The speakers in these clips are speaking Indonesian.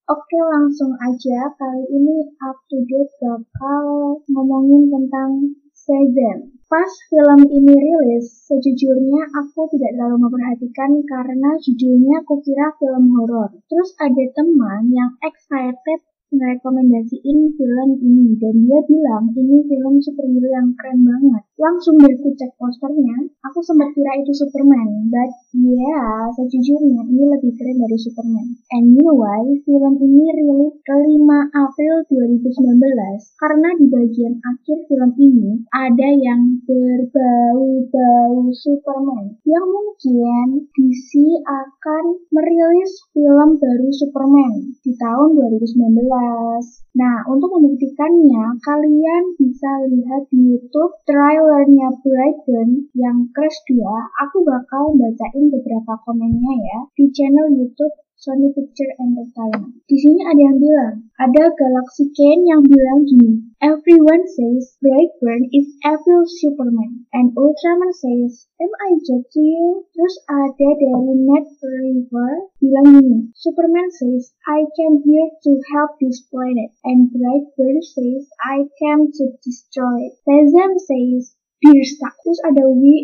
Oke, langsung aja. Kali ini Up to Date bakal ngomongin tentang Shazam. Pas film ini rilis, sejujurnya aku tidak terlalu memperhatikan karena judulnya aku kira film horor. Terus ada teman yang excited ngerekomendasiin film ini dan dia bilang ini film superhero yang keren banget. Langsung deh aku cek posternya, aku sempat kira itu Superman, but yeah, sejujurnya ini lebih keren dari Superman. And you know why? Film ini rilis ke 5 April 2019 karena di bagian akhir film ini ada yang berbau-bau Superman yang mungkin DC akan merilis film baru Superman di tahun 2019. Nah, untuk membuktikannya, kalian bisa lihat di YouTube trailernya Brightburn yang Crash 2. Aku bakal bacain beberapa komennya ya di channel YouTube Sony Picture Entertainment. Di sini ada yang bilang, ada Galaxy Ken yang bilang gini, everyone says Brightburn is evil Superman, and Ultraman says, am I joking you? Terus ada dari Ned River bilang gini, Superman says, I came here to help this planet, and Brightburn says, I came to destroy it. Shazam says, Dear Stark. Terus ada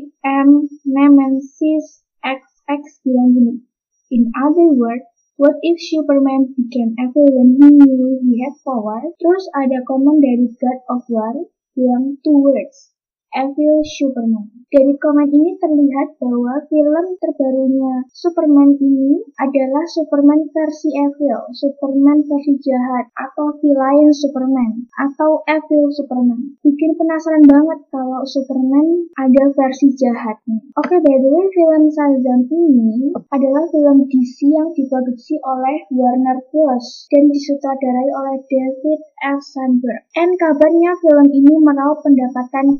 WM Nemesis XX bilang gini, in other words, what if Superman became evil when he knew he had power? Terus ada komen dari God of War bilang 2 words, evil Superman. Dari komen ini terlihat bahwa film terbarunya Superman ini adalah Superman versi evil, Superman versi jahat, atau villain Superman, atau evil Superman. Bikin penasaran banget kalau Superman ada versi jahatnya. Oke, by the way, film Shazam ini adalah film DC yang diproduksi oleh Warner Bros. Dan disutradarai oleh David F. Sandberg. And kabarnya film ini meraup pendapatan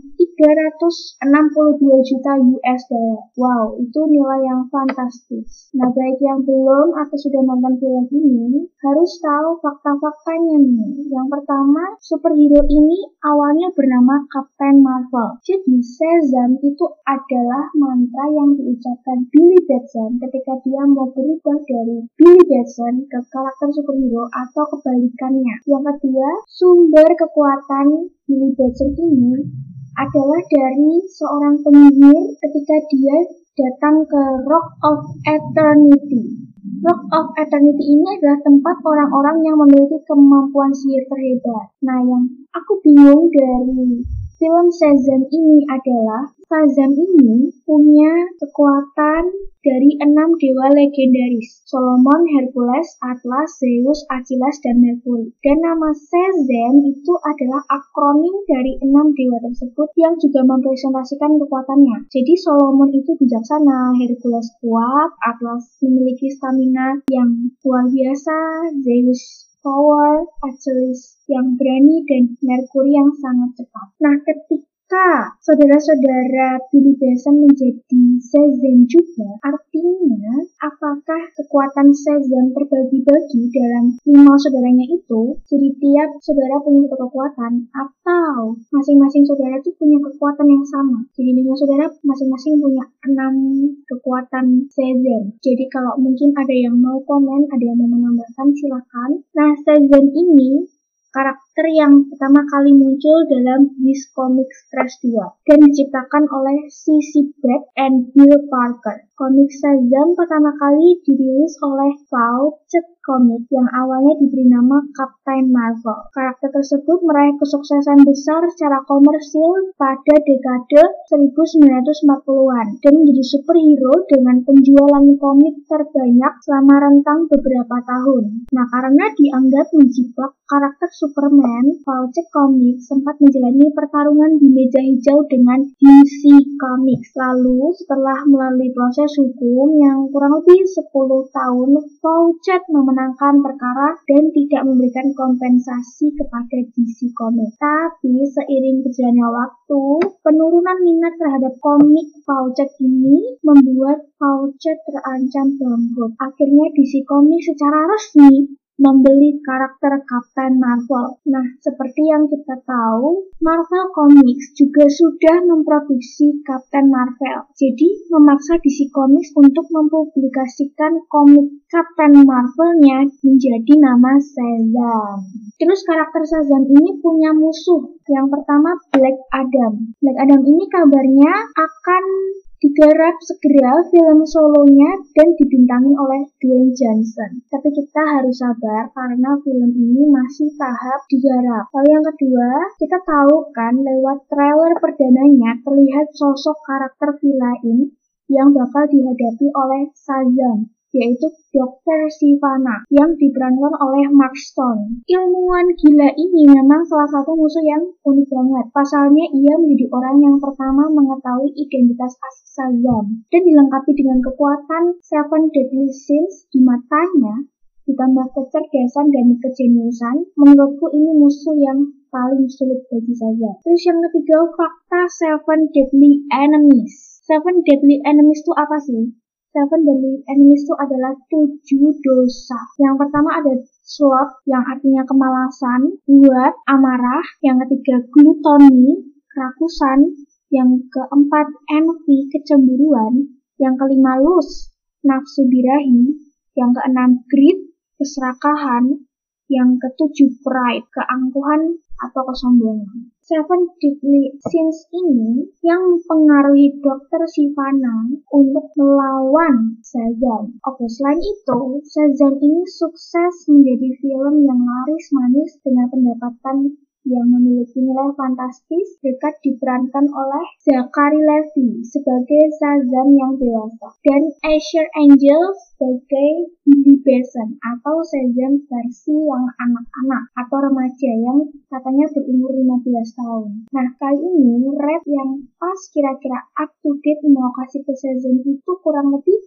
362 juta US dollar. Wow, itu nilai yang fantastis. Nah, baik yang belum atau sudah nonton film ini, harus tahu fakta-faktanya nih. Yang pertama, superhero ini awalnya bernama Captain Marvel. Jadi, Shazam itu adalah mantra yang diucapkan Billy Batson ketika dia mau berubah dari Billy Batson ke karakter superhero atau kebalikannya. Yang kedua, sumber kekuatan Billy Batson ini adalah dari seorang penyihir ketika dia datang ke Rock of Eternity. Rock of Eternity ini adalah tempat orang-orang yang memiliki kemampuan sihir terhebat. Nah, yang aku bingung dari film Shazam ini adalah Shazam ini punya kekuatan dari 6 dewa legendaris, Solomon, Hercules, Atlas, Zeus, Achilles, dan Mercury. Dan nama Shazam itu adalah akronim dari 6 dewa tersebut yang juga mempresentasikan kekuatannya. Jadi Solomon itu bijaksana, Hercules kuat, Atlas memiliki stamina yang luar biasa, Zeus power, Achilles yang berani, dan Mercury yang sangat cepat. Nah, ketika saudara-saudara Billy Batson menjadi Shazam juga, artinya apakah kekuatan Shazam terbagi-bagi dalam 5 saudaranya itu, jadi tiap saudara punya satu kekuatan, atau masing-masing saudara itu punya kekuatan yang sama. Jadi 5 saudara masing-masing punya 6 kekuatan Shazam. Jadi kalau mungkin ada yang mau komen, ada yang mau menambahkan, silakan. Nah, Shazam ini karakter yang pertama kali muncul dalam DC Comics Crash 2 dan diciptakan oleh C.C. Beck and Bill Parker. Komik Shazam pertama kali dirilis oleh Fawcett Comics yang awalnya diberi nama Captain Marvel. Karakter tersebut meraih kesuksesan besar secara komersil pada dekade 1940-an dan menjadi superhero dengan penjualan komik terbanyak selama rentang beberapa tahun. Nah, karena dianggap menjiplak karakter Superman, Fawcett Comics sempat menjalani pertarungan di meja hijau dengan DC Comics. Lalu, setelah melalui proses hukum yang kurang lebih 10 tahun, Fawcett memenangkan perkara dan tidak memberikan kompensasi kepada DC Comics. Tapi, seiring berjalannya waktu, penurunan minat terhadap komik Fawcett ini membuat Fawcett terancam bangkrut. Akhirnya DC Comics secara resmi membeli karakter Captain Marvel. Nah, seperti yang kita tahu, Marvel Comics juga sudah memproduksi Captain Marvel. Jadi, memaksa DC Comics untuk mempublikasikan komik Captain Marvel-nya menjadi nama Shazam. Terus karakter Shazam ini punya musuh. Yang pertama, Black Adam. Black Adam ini kabarnya akan digarap segera film solonya dan dibintangi oleh Dwayne Johnson. Tapi kita harus sabar karena film ini masih tahap digarap. Lalu yang kedua, kita tahu kan lewat trailer perdananya terlihat sosok karakter villain yang bakal dihadapi oleh Shazam, yaitu Dr. Sivana yang diperankan oleh Mark Stone. Ilmuwan gila ini memang salah satu musuh yang unik banget. Pasalnya ia menjadi orang yang pertama mengetahui identitas asli Shazam dan dilengkapi dengan kekuatan Seven Deadly Sins di matanya, ditambah kecerdasan dan kejeniusan. Menurutku ini musuh yang paling sulit bagi Shazam. Terus yang ketiga, fakta Seven Deadly Enemies. Seven Deadly Enemies itu apa sih? Seven Deadly Enemies itu adalah 7 dosa. Yang pertama ada sloth, yang artinya kemalasan. Dua, amarah. Yang ketiga, gluttony, kerakusan. Yang keempat, envy, kecemburuan. Yang kelima, lust, nafsu birahi. Yang keenam, greed, keserakahan. Yang ketujuh, pride, keangkuhan atau kesombongan. Seven Deadly Sins ini yang mempengaruhi Dr. Sivana untuk melawan Shazam. Oke, selain itu, Shazam ini sukses menjadi film yang laris manis dengan pendapatan yang memiliki nilai fantastis. Dekat diperankan oleh Zachary Levi sebagai Shazam yang dewasa dan Asher Angel sebagai Billy Batson atau Shazam versi yang anak-anak atau remaja yang katanya berumur 15 tahun. Nah, kali ini rate yang pas kira-kira up to date lokasi ke Shazam itu kurang lebih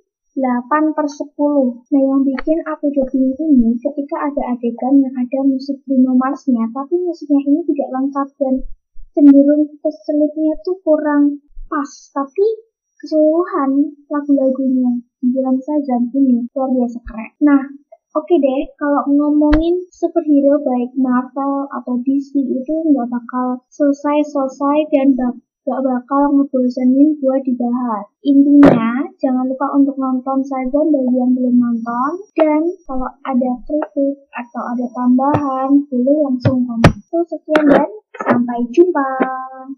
8/10. Nah, yang bikin aku jadi ini ketika ada adegan yang ada musik Bruno Mars-nya, tapi musiknya ini tidak lengkap dan cenderung keselipnya tuh kurang pas. Tapi keseluruhan lagu-lagunya di dalam Shazam ini luar biasa keren. Nah, oke deh, kalau ngomongin superhero baik Marvel atau DC itu nggak bakal selesai dan gak bakal ngebosenin buat dibahas. Intinya, jangan lupa untuk nonton Shazam bagi yang belum nonton. Dan kalau ada kritik atau ada tambahan, boleh langsung komen. So, sekian dan sampai jumpa.